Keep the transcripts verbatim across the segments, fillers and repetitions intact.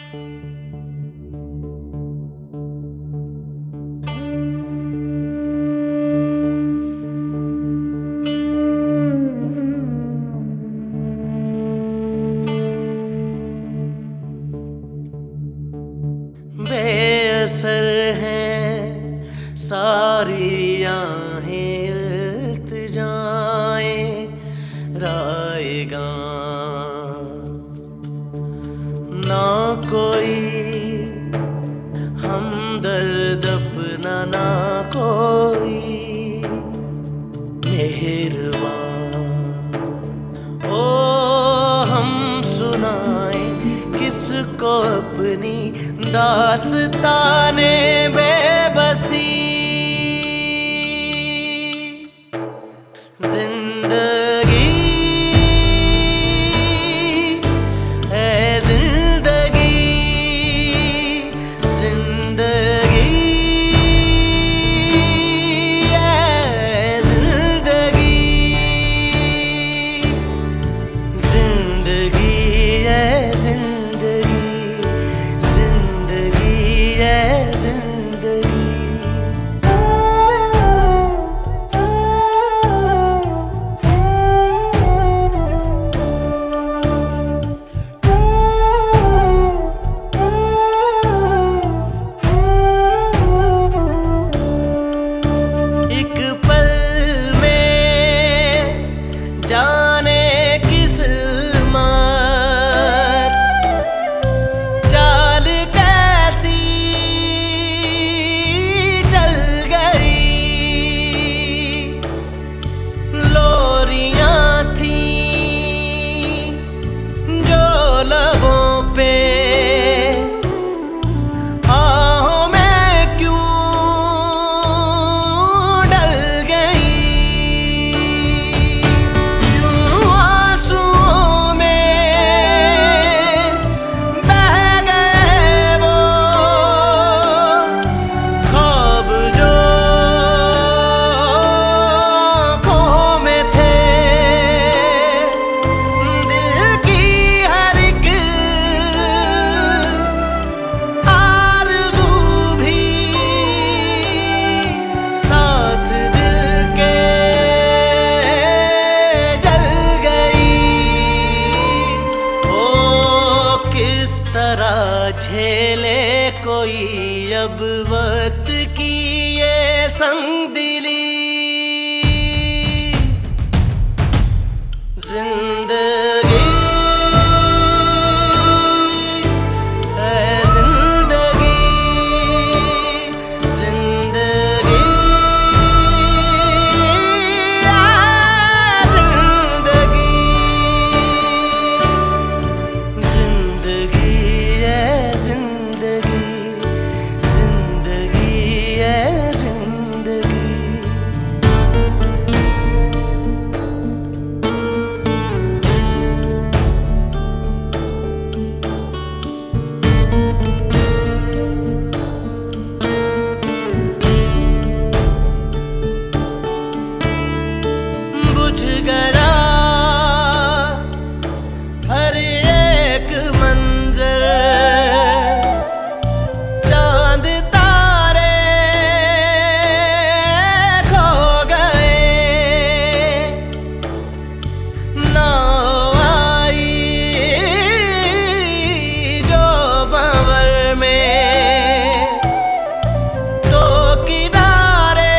बेअसर हैं सारी आहें इल्तिजाएं राएगा, ना कोई हमदर्द अपना, ना कोई मेहरबान। ओ हम सुनाए किसको अपनी दास्ताने बेबसी। जिंदगी है जिंदगी, जिंदगी है जिंदगी, जिंदगी है जिंदगी, जिंदगी है जिंदगी। एक पल में जाने किस मत चाल कैसी चल गई। लोरियां थी जो लबों पे, आहों में क्यों डल गई। यूं आंसुओं में बह गए वो ख्वाब जो आँखों में थे। दिल की हर एक आरज़ू भी साथ दिल के जल गई। ओ किस तरह झेले कोई अब वक्त की ये संगदिली। जिंदगी है जिंदगी, जिंदगी है जिंदगी, जिंदगी है जिंदगी, जिंदगी है जिंदगी। बुझ गया हर एक मंजर, चांद तारे खो गए। नाव आई जो भंवर में, दो किनारे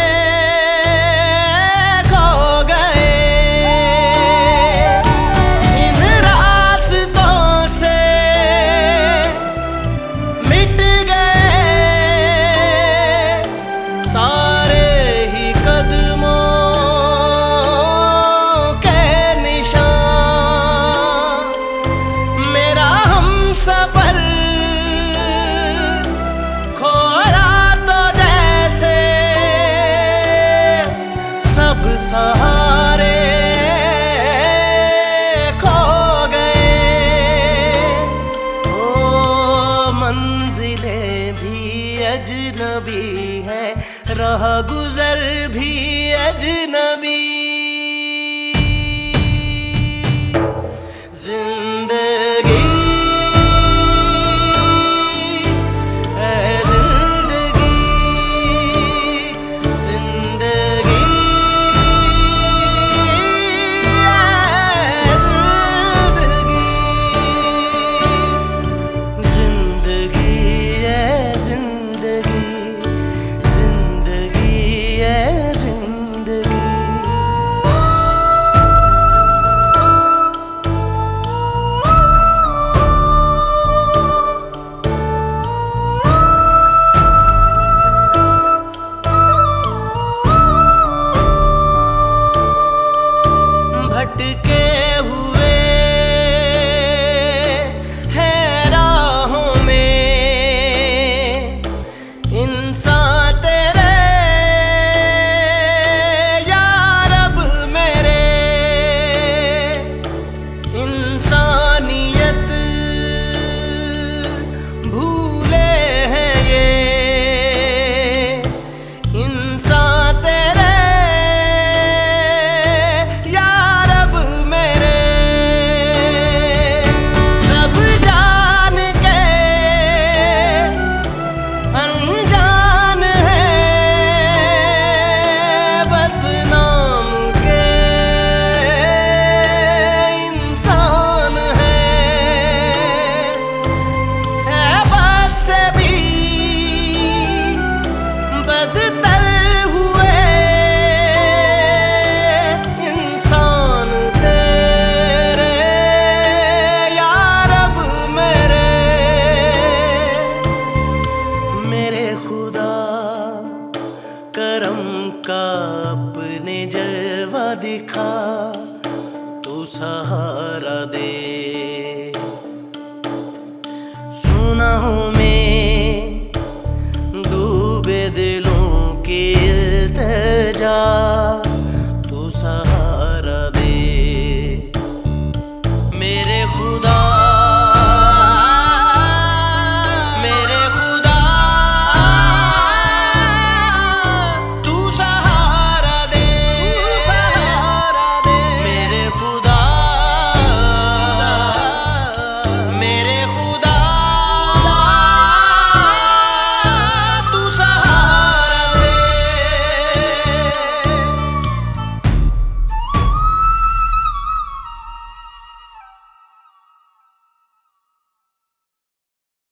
खो गए। इन रास्तों से मिट गए सारे ही कदमों के निशान। मेरा हमसफर खोया तो जैसे सब सहारे खो गए। ओ मंजिलें भी अजनबी हैं, राह गुजर भी अजनबी